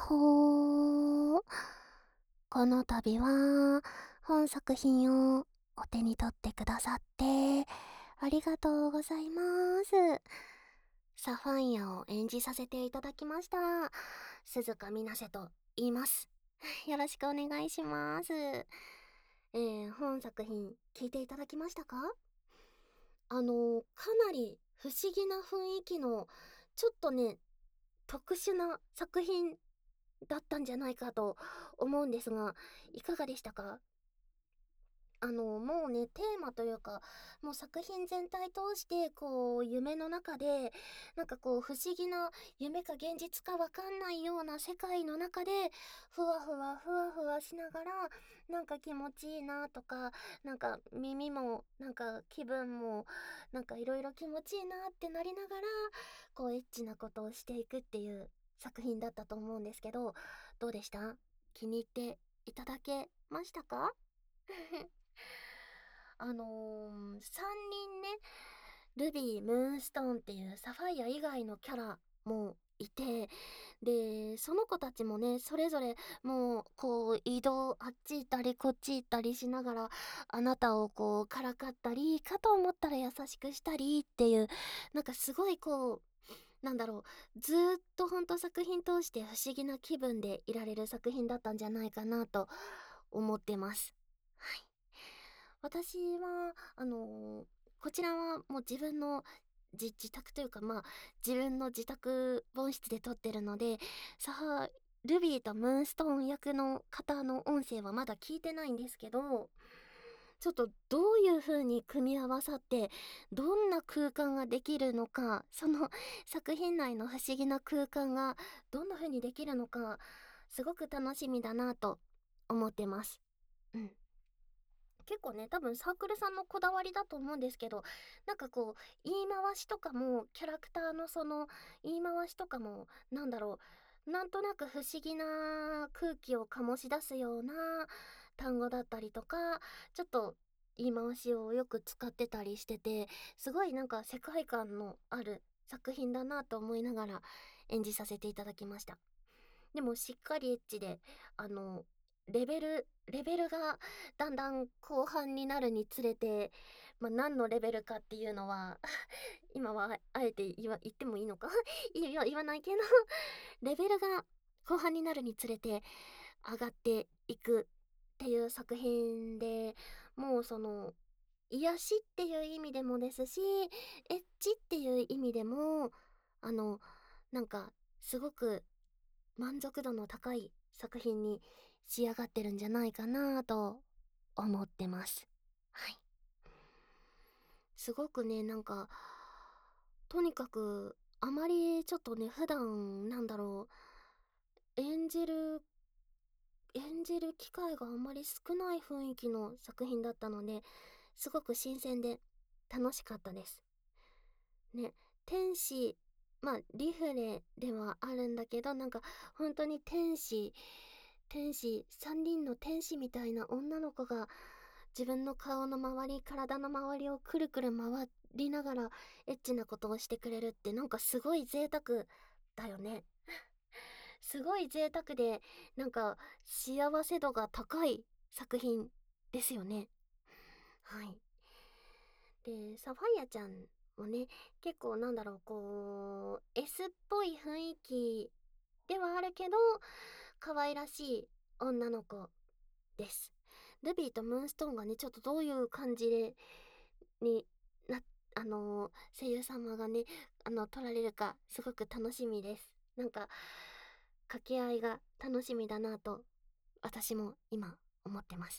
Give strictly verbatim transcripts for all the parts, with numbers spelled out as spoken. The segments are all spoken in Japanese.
ほー。この度は本作品をお手に取ってくださってありがとうございます。サファイアを演じさせていただきました鈴鹿みなせと言います。よろしくお願いします。えー、本作品聞いていただきましたか？あのかなり不思議な雰囲気のちょっとね特殊な作品だったんじゃないかと思うんですが、いかがでしたか？あの、もうね、テーマというか、もう作品全体通して、こう、夢の中で、なんかこう、不思議な夢か現実かわかんないような世界の中で、ふわふわふわふわしながら、なんか気持ちいいなとか、なんか耳も、なんか気分も、なんかいろいろ気持ちいいなってなりながら、こう、エッチなことをしていくっていう作品だったと思うんですけど、どうでした？気に入っていただけましたか？あのー、さんにんね、ルビー、ムーンストーンっていうサファイア以外のキャラもいて、で、その子たちもね、それぞれもう、こう、移動、あっち行ったりこっち行ったりしながら、あなたをこう、からかったり、かと思ったら優しくしたりっていう、なんかすごいこう、なんだろう、ずーっとほんと作品通して不思議な気分でいられる作品だったんじゃないかなと思ってます。はい。私は、あのーこちらはもう自分の自自宅というか、まあ、自分の自宅本室で撮ってるので、さあ、ルビーとムーンストーン役の方の音声はまだ聞いてないんですけど、ちょっとどういう風に組み合わさって、どんな空間ができるのか、その作品内の不思議な空間がどんな風にできるのか、すごく楽しみだなと思ってます。うん。結構ね、多分サークルさんのこだわりだと思うんですけど、なんかこう、言い回しとかも、キャラクターのその、言い回しとかも、なんだろう、なんとなく不思議な空気を醸し出すような単語だったりとか、ちょっと言い回しをよく使ってたりしてて、すごいなんか世界観のある作品だなと思いながら演じさせていただきました。でもしっかりエッチで、あの、レベル、レベルがだんだん後半になるにつれて、まあ、何のレベルかっていうのは今はあえて言わ言ってもいいのかいや、言わないけどレベルが後半になるにつれて上がっていくっていう作品で、もうその、癒しっていう意味でもですし、エッチっていう意味でも、あの、なんか、すごく満足度の高い作品に仕上がってるんじゃないかなと思ってます。はい。すごくね、なんか、とにかく、あまりちょっとね、普段、なんだろう、演じる、演じる機会があまり少ない雰囲気の作品だったので、すごく新鮮で楽しかったです。ね、天使、まあ、リフレではあるんだけど、なんか、本当に天使、天使、三人の天使みたいな女の子が、自分の顔の周り、体の周りをくるくる回りながら、エッチなことをしてくれるって、なんかすごい贅沢だよね。すごい贅沢で、なんか、幸せ度が高い作品ですよね。はい。で、サファイアちゃんもね、結構なんだろう、こう、S っぽい雰囲気ではあるけど、可愛らしい女の子です。ルビーとムーンストーンがね、ちょっとどういう感じで、にな、あのー声優様がね、あの、撮られるか、すごく楽しみです。なんか、掛け合いが楽しみだなと、私も今思ってます。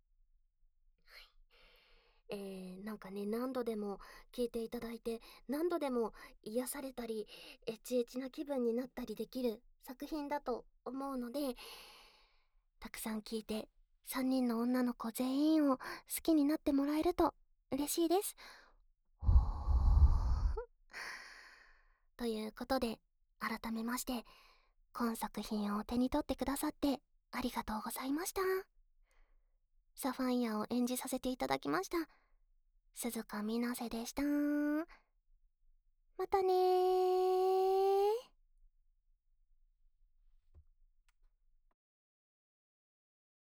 えー、なんかね、何度でも聞いていただいて、何度でも癒されたり、エッチエチな気分になったりできる作品だと思うので、たくさん聞いて、さんにんの女の子全員を好きになってもらえると嬉しいです。ほーということで、改めまして、今作品を手に取ってくださってありがとうございました。サファイアを演じさせていただきました。鈴鹿みなせでした。またねー。